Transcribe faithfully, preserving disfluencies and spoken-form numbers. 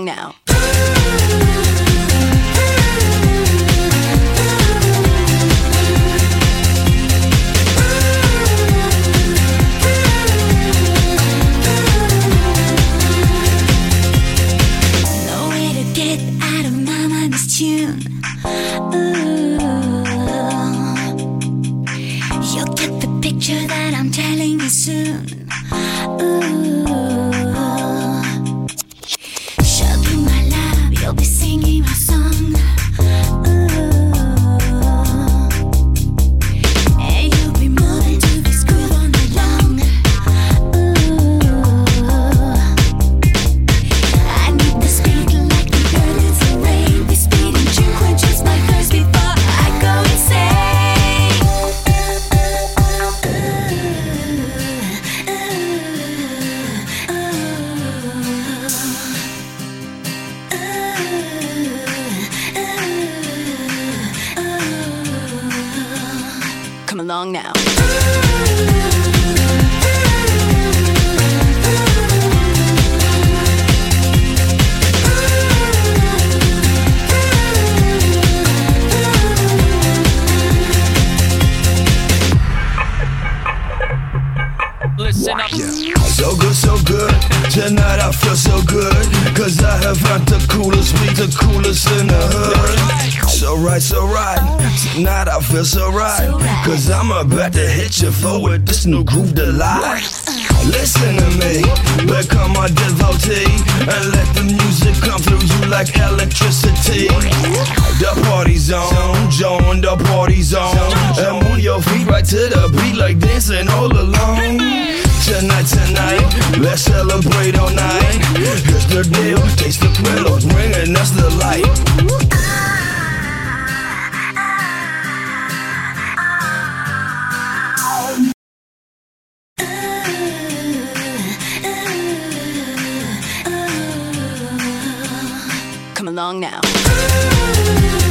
now. No way to get out of my mind this tune. Ooh, you'll get the picture that I'm telling you soon. Ooh, show you my love, you'll be singing my song. Ooh, and you'll be moving to this groove all night long. Ooh, I need the speed like the earth is the rain. This speed and you quenches my thirst before I go insane. Come along now. Listen up. So good, so good. Tonight I feel so good. Cause I have found the coolest weed, the coolest in the hood. So right, so right. Tonight I feel so right. Cause I'm about to hit you forward this new groove delight. Listen to me, become my devotee, and let the music come through you like electricity. The party's on, join the party's on, and move your feet right to the beat like dancing all alone. Tonight, tonight, let's celebrate all night. Here's the deal, taste the thrill of bringing us the light. Come along now.